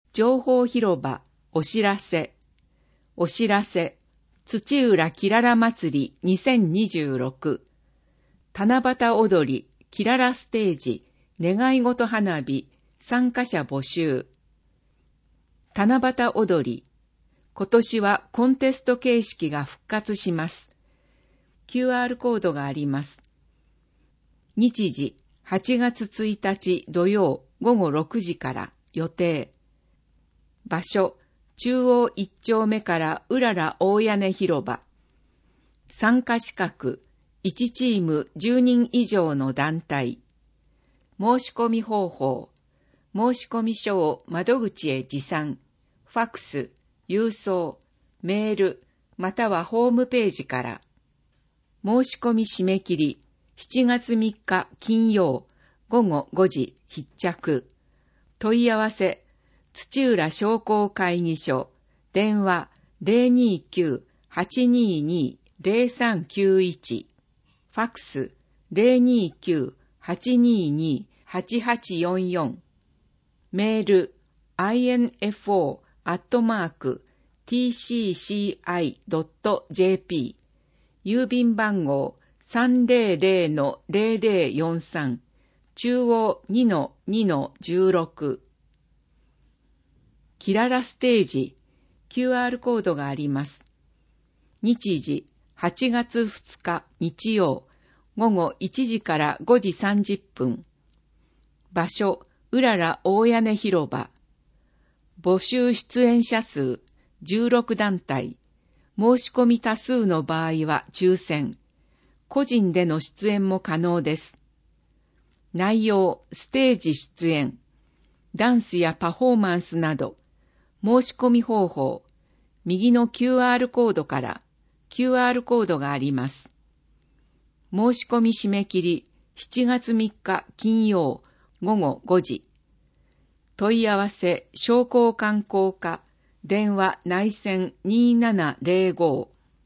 情報広場、お知らせ、土浦きらら祭り2026、七夕踊り、きららステージ、願い事花火、参加者募集。七夕踊り、今年はコンテスト形式が復活します。QR コードがあります。日時、8月1日土曜午後6時から予定。場所、中央1丁目からうらら大屋根広場。参加資格、1チーム10人以上の団体。申し込み方法、申し込み書を窓口へ持参、ファクス、郵送、メール、またはホームページから。申し込み締め切り、7月3日金曜午後5時必着。問い合わせ、土浦商工会議所、電話 029-822-0391、ファクス 029-822-8844、メール info@tcci.jp、郵便番号 300-0043、中央 2-2-16。きららステージ、QR コードがあります。日時、8月2日日曜、午後1時から5時30分。場所、うらら大屋根広場。募集出演者数、16団体。申し込み多数の場合は抽選。個人での出演も可能です。内容、ステージ出演、ダンスやパフォーマンスなど、申し込み方法、右の QR コードから QR コードがあります。申し込み締め切り、7月3日金曜午後5時。問い合わせ、商工観光課、電話内線2705。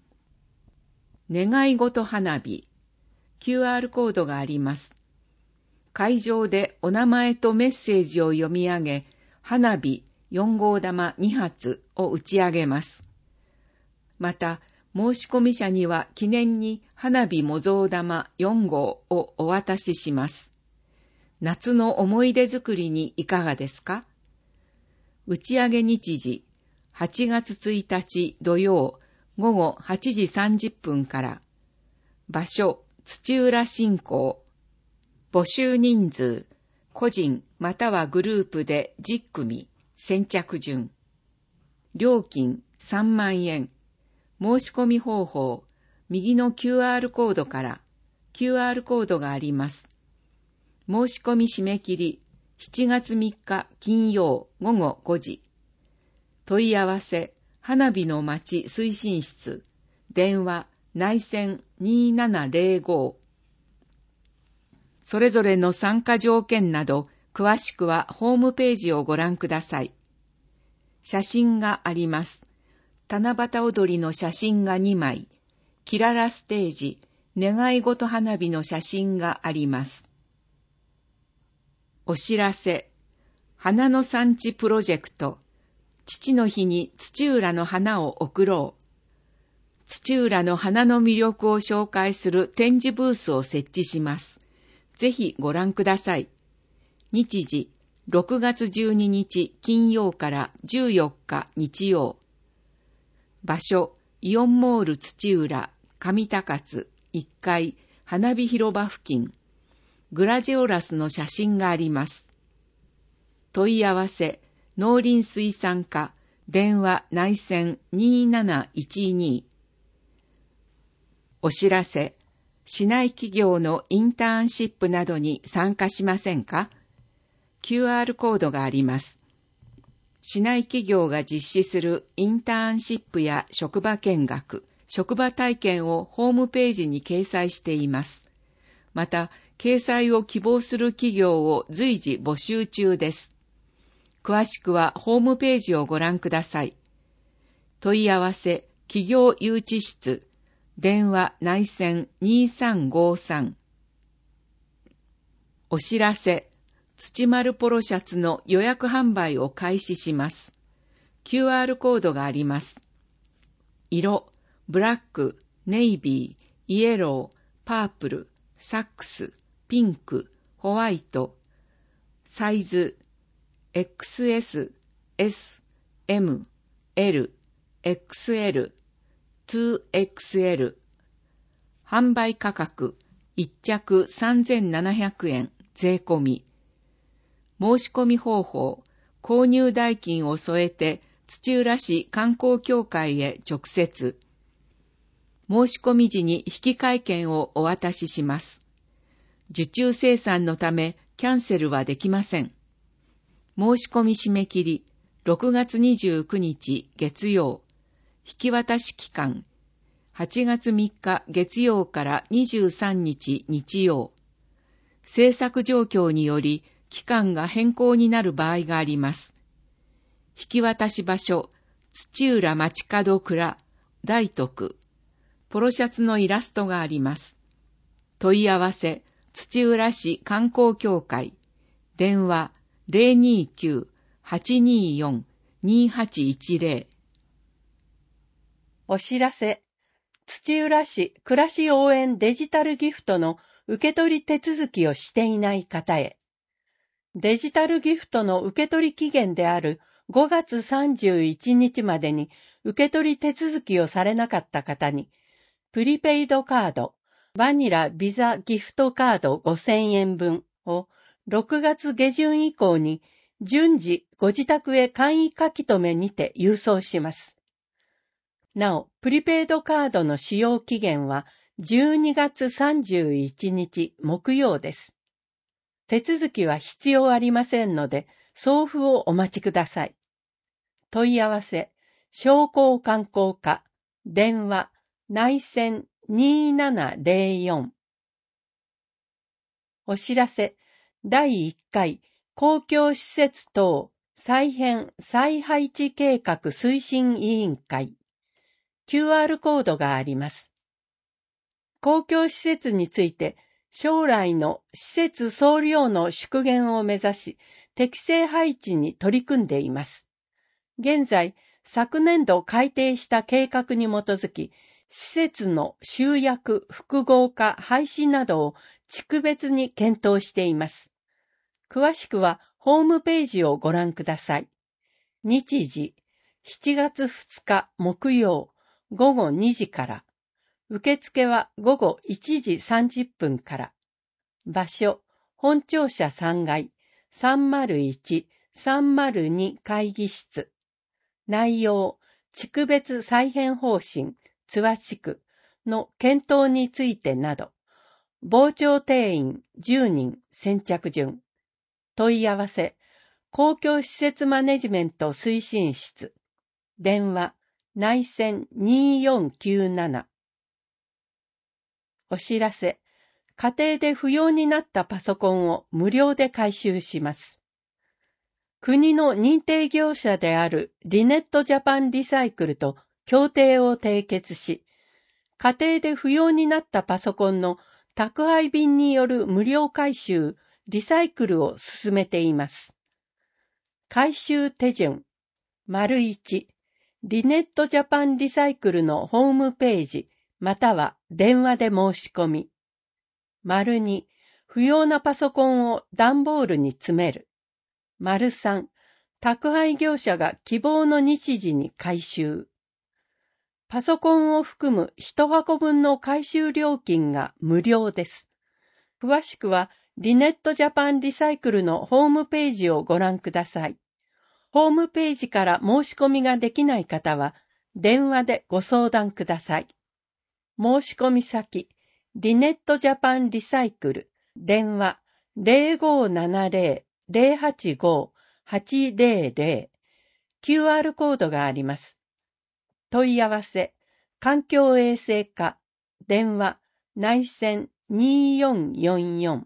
願い事花火、QR コードがあります。会場でお名前とメッセージを読み上げ、花火4号玉2発を打ち上げます。また、申し込み者には記念に花火模造玉4号をお渡しします。夏の思い出作りにいかがですか？打ち上げ日時、8月1日土曜午後8時30分から。場所、土浦新港。募集人数、個人またはグループで10組、先着順。料金3万円。申し込み方法、右の QR コードから QR コードがあります。申し込み締め切り、7月3日金曜午後5時。問い合わせ、花火の街推進室、電話内線2705。それぞれの参加条件など、詳しくはホームページをご覧ください。写真があります。七夕踊りの写真が2枚、きららステージ、願い事花火の写真があります。お知らせ、花の産地プロジェクト、父の日に土浦の花を贈ろう。土浦の花の魅力を紹介する展示ブースを設置します。ぜひご覧ください。日時、6月12日金曜から14日日曜。場所、イオンモール土浦、上高津、1階、花火広場付近。グラジオラスの写真があります。問い合わせ、農林水産課、電話内線2712。お知らせ、市内企業のインターンシップなどに参加しませんか？ QR コードがあります。市内企業が実施するインターンシップや職場見学、職場体験をホームページに掲載しています。また、掲載を希望する企業を随時募集中です。詳しくはホームページをご覧ください。問い合わせ、企業誘致室、電話内線2353。お知らせ、 土丸ポロシャツの予約販売を開始します。QR コードがあります。色、ブラック、ネイビー、イエロー、パープル、サックス、ピンク、ホワイト。サイズ、XS、S、M、L、XL、2XL。販売価格、1着3700円、税込み。申し込み方法、購入代金を添えて、土浦市観光協会へ直接。申し込み時に引換券をお渡しします。受注生産のためキャンセルはできません。申し込み締め切り、6月29日月曜。引き渡し期間、8月3日月曜から23日日曜。制作状況により期間が変更になる場合があります。引き渡し場所、土浦町角蔵、大徳。ポロシャツのイラストがあります。問い合わせ、土浦市観光協会。電話、029-824-2810。 お知らせ。土浦市暮らし応援デジタルギフトの受け取り手続きをしていない方へ。デジタルギフトの受け取り期限である5月31日までに受け取り手続きをされなかった方に、プリペイドカード、バニラビザギフトカード5000円分を6月下旬以降に順次ご自宅へ簡易書き留めにて郵送します。なお、プリペイドカードの使用期限は12月31日木曜です。手続きは必要ありませんので、送付をお待ちください。問い合わせ、商工観光課、電話、内線2704。お知らせ、第1回公共施設等再編再配置計画推進委員会。QR コードがあります。公共施設について、将来の施設総量の縮減を目指し、適正配置に取り組んでいます。現在、昨年度改定した計画に基づき、施設の集約、複合化、廃止などを地区別に検討しています。詳しくはホームページをご覧ください。日時、7月2日木曜午後2時から。受付は午後1時30分から。場所、本庁舎3階、301、302会議室。内容、地区別再編方針、津和地区の検討についてなど、傍聴定員10人先着順。問い合わせ、公共施設マネジメント推進室。電話、内線2497。お知らせ、家庭で不要になったパソコンを無料で回収します。国の認定業者であるリネットジャパンリサイクルと協定を締結し、家庭で不要になったパソコンの宅配便による無料回収、リサイクルを進めています。回収手順、1、リネットジャパンリサイクルのホームページ、または電話で申し込み。2、不要なパソコンを段ボールに詰める。3、宅配業者が希望の日時に回収。パソコンを含む1箱分の回収料金が無料です。詳しくはリネットジャパンリサイクルのホームページをご覧ください。ホームページから申し込みができない方は電話でご相談ください。申し込み先、リネットジャパンリサイクル、電話 0570-085-800、QR コードがあります。問い合わせ、環境衛生課、電話、内線2444。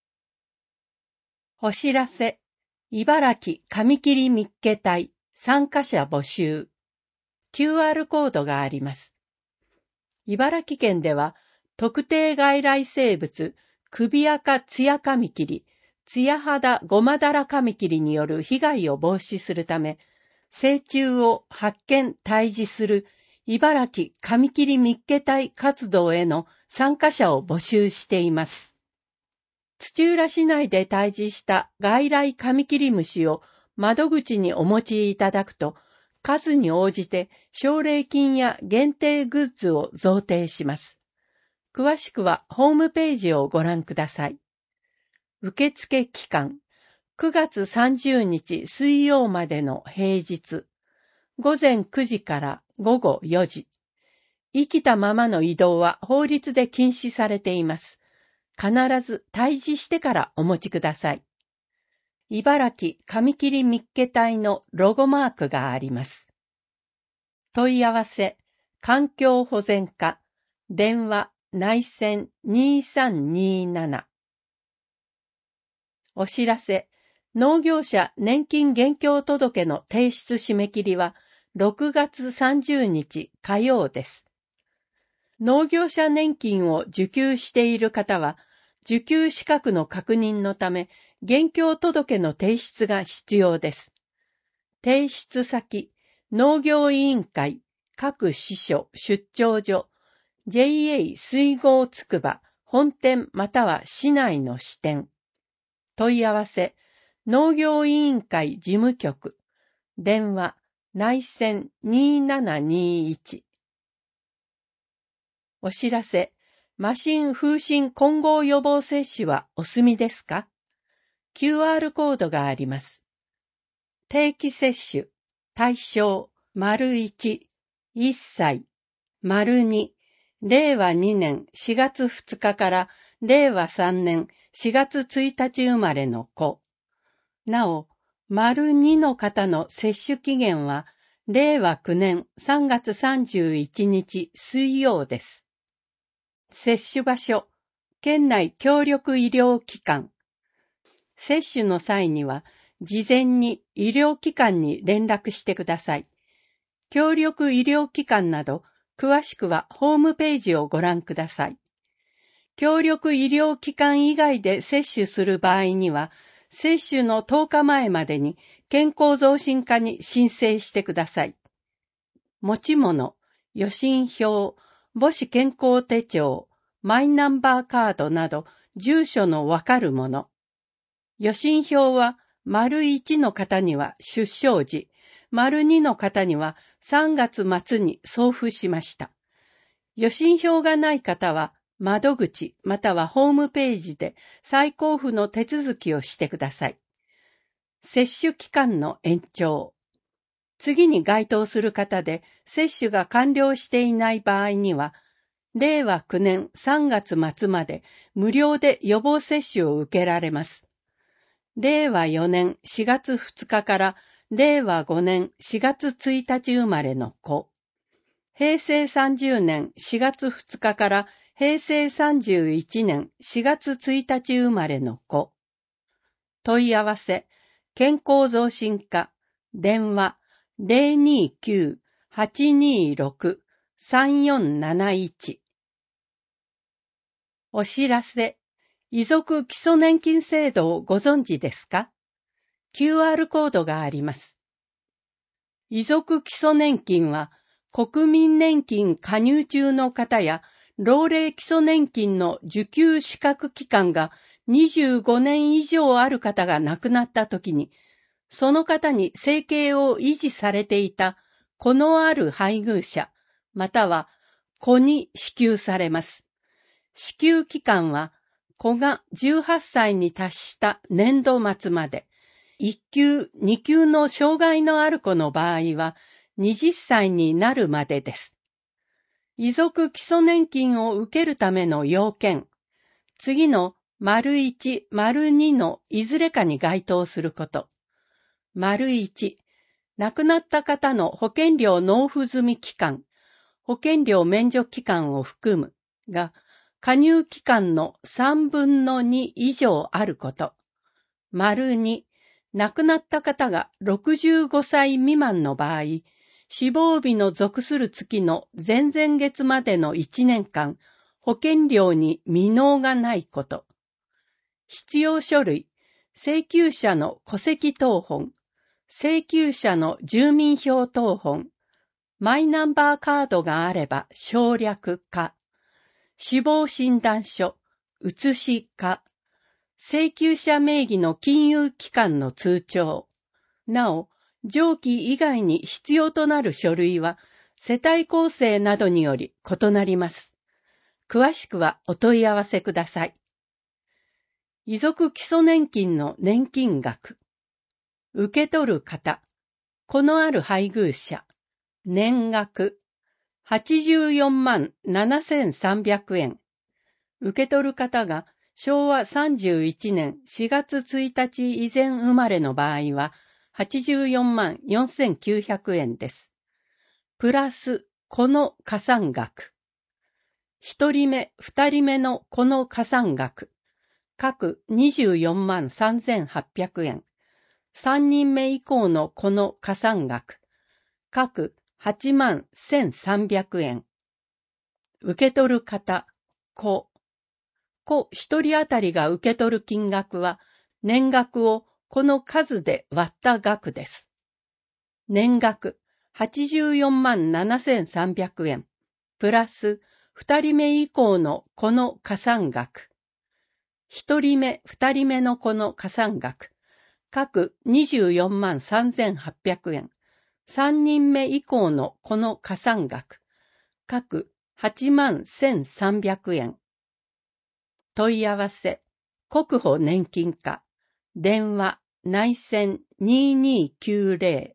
お知らせ、茨城紙切り密ケ隊参加者募集。QR コードがあります。茨城県では、特定外来生物、首赤ツヤカミキリ、 ツヤハダゴマダラカミキリによる被害を防止するため、成虫を発見退治する茨城カミキリ密ケ隊活動への参加者を募集しています。土浦市内で退治した外来カミキリムシを窓口にお持ちいただくと、数に応じて奨励金や限定グッズを贈呈します。詳しくはホームページをご覧ください。受付期間、9月30日水曜までの平日、午前9時から午後4時。生きたままの移動は法律で禁止されています。必ず退治してからお持ちください。茨城カミキリ密ケ隊のロゴマークがあります。問い合わせ、環境保全課、電話、内線2327。お知らせ、農業者年金現況届の提出締め切りは6月30日火曜です。農業者年金を受給している方は、受給資格の確認のため、現況届の提出が必要です。提出先、農業委員会、各支所、出張所、JA 水郷つくば、本店または市内の支店。問い合わせ、農業委員会事務局、電話、内線2721。お知らせ、麻疹風疹混合予防接種はお済みですか？ QR コードがあります。定期接種、対象、1、1歳、2、令和2年4月2日から令和3年4月1日生まれの子。なお、2の方の接種期限は令和9年3月31日水曜です。接種場所、県内協力医療機関。接種の際には、事前に医療機関に連絡してください。協力医療機関など、詳しくはホームページをご覧ください。協力医療機関以外で接種する場合には、接種の10日前までに健康増進課に申請してください。持ち物、予診票、母子健康手帳、マイナンバーカードなど住所のわかるもの。予診票は1の方には出生時、2の方には3月末に送付しました。予診票がない方は窓口またはホームページで再交付の手続きをしてください。接種期間の延長。次に該当する方で接種が完了していない場合には、令和9年3月末まで無料で予防接種を受けられます。令和4年4月2日から令和5年4月1日生まれの子。平成30年4月2日から平成31年4月1日生まれの子。問い合わせ、健康増進課、電話029-826-3471。お知らせ、遺族基礎年金制度をご存知ですか？ QR コードがあります。遺族基礎年金は、国民年金加入中の方や、老齢基礎年金の受給資格期間が25年以上ある方が亡くなったときに、その方に生計を維持されていた子のある配偶者、または子に支給されます。支給期間は、子が18歳に達した年度末まで、1級、2級の障害のある子の場合は、20歳になるまでです。遺族基礎年金を受けるための要件、次の1、2のいずれかに該当すること。1、亡くなった方の保険料納付済み期間、保険料免除期間を含むが、加入期間の3分の2以上あること。2、亡くなった方が65歳未満の場合、死亡日の属する月の前々月までの1年間、保険料に未納がないこと。必要書類、 請求者の戸籍謄本、請求者の住民票謄本、マイナンバーカードがあれば省略化、死亡診断書、写し化、請求者名義の金融機関の通帳。なお、上記以外に必要となる書類は、世帯構成などにより異なります。詳しくはお問い合わせください。遺族基礎年金の年金額。受け取る方。子のある配偶者。年額。84万7300円。受け取る方が昭和31年4月1日以前生まれの場合は84万4900円です。プラス、この加算額。1人目、2人目のこの加算額。各24万3800円。3人目以降のこの加算額。各8万1300円。受け取る方、子一人当たりが受け取る金額は、年額をこの数で割った額です。年額84万7300円、プラス2人目以降のこの加算額。1人目、2人目のこの加算額。各24万3800円。3人目以降のこの加算額。各8万1300円。問い合わせ、国保年金課、電話、内線2290。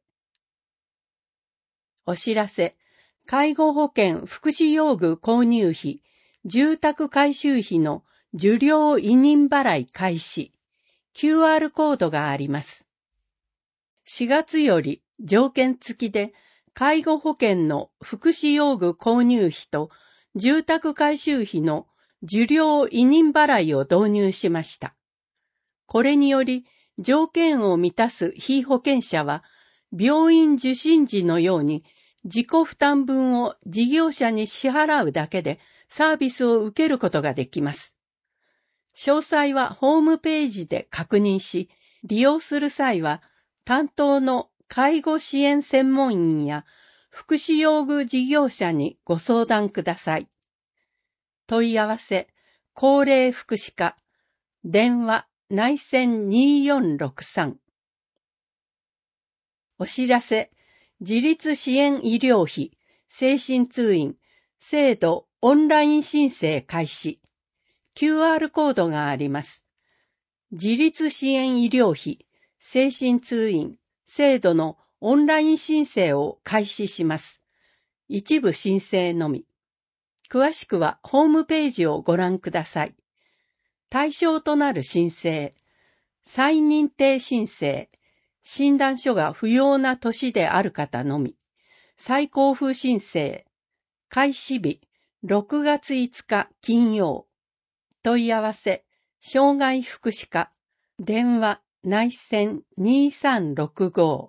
お知らせ、介護保険福祉用具購入費、住宅改修費の受領委任払い開始、QR コードがあります。4月より条件付きで、介護保険の福祉用具購入費と住宅改修費の受領委任払いを導入しました。これにより、条件を満たす被保険者は、病院受診時のように自己負担分を事業者に支払うだけでサービスを受けることができます。詳細はホームページで確認し、利用する際は、担当の介護支援専門員や福祉用具事業者にご相談ください。問い合わせ、高齢福祉課、電話、内線2463。お知らせ、自立支援医療費、精神通院、制度オンライン申請開始。QR コードがあります。自立支援医療費、精神通院、制度のオンライン申請を開始します。一部申請のみ。詳しくはホームページをご覧ください。対象となる申請、再認定申請、診断書が不要な年である方のみ、再交付申請、開始日6月5日金曜、問い合わせ、障害福祉課、電話、内線2365。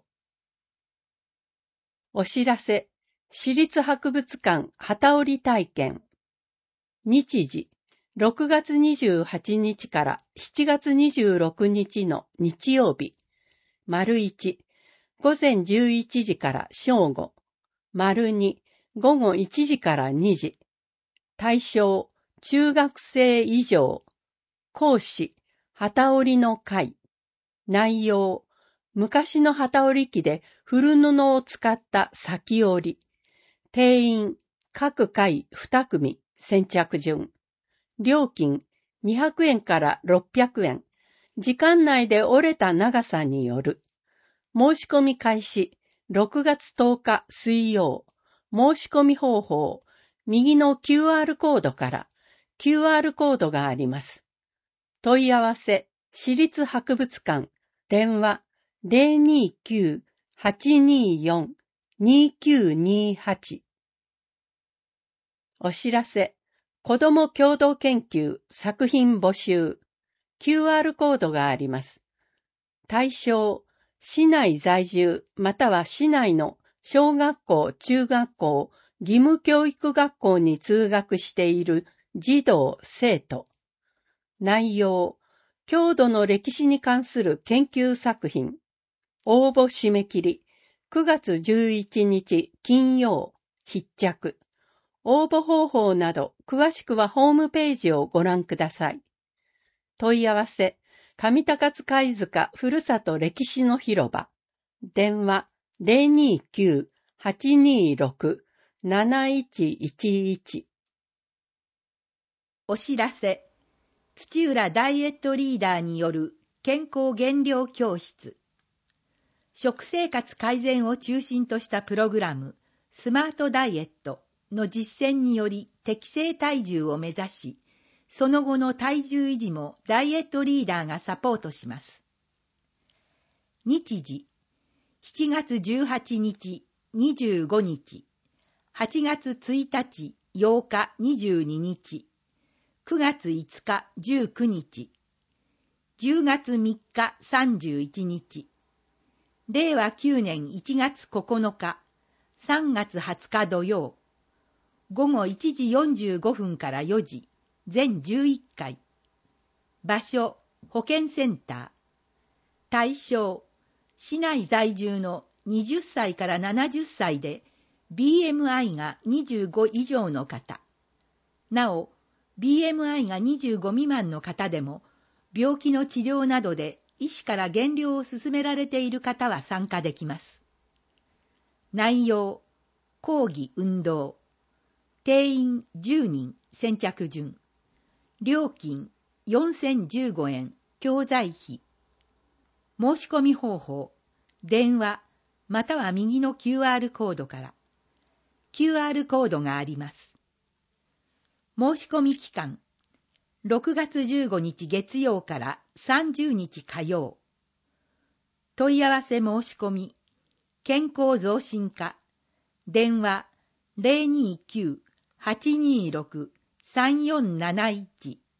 お知らせ、市立博物館機織り体験。日時、6月28日から7月26日の日曜日。丸1、午前11時から正午。丸2、午後1時から2時。対象、中学生以上。講師、機織りの会。内容、昔の機織り機で古布を使った先織り。定員、各回2組、先着順。料金、200円から600円。時間内で折れた長さによる。申し込み開始、6月10日水曜。申し込み方法、右の QR コードから QR コードがあります。問い合わせ、市立博物館、電話 029-824-2928。お知らせ、子ども共同研究作品募集、QR コードがあります。対象、市内在住または市内の小学校、中学校、義務教育学校に通学している児童、生徒。内容、 郷土の歴史に関する研究作品。応募締め切り、9月11日金曜、必着。応募方法など、詳しくはホームページをご覧ください。問い合わせ、上高津貝塚ふるさと歴史の広場。電話、029-826-7111。 お知らせ。土浦ダイエットリーダーによる健康減量教室。食生活改善を中心としたプログラム、スマートダイエットの実践により適正体重を目指し、その後の体重維持もダイエットリーダーがサポートします。日時、7月18日、25日、8月1日、8日、22日、9月5日、19日、10月3日、31日、令和9年1月9日、3月20日土曜、午後1時45分から4時、全11回。場所、保健センター。対象、市内在住の20歳から70歳で BMI が25以上の方。なお、BMI が25未満の方でも、病気の治療などで医師から減量を勧められている方は参加できます。内容、講義運動。定員10人、先着順。料金4015円、教材費。申し込み方法、電話、または右の QR コードから。QR コードがあります。申し込み期間、6月15日月曜から30日火曜。問い合わせ申し込み、健康増進課、電話 029-826-3471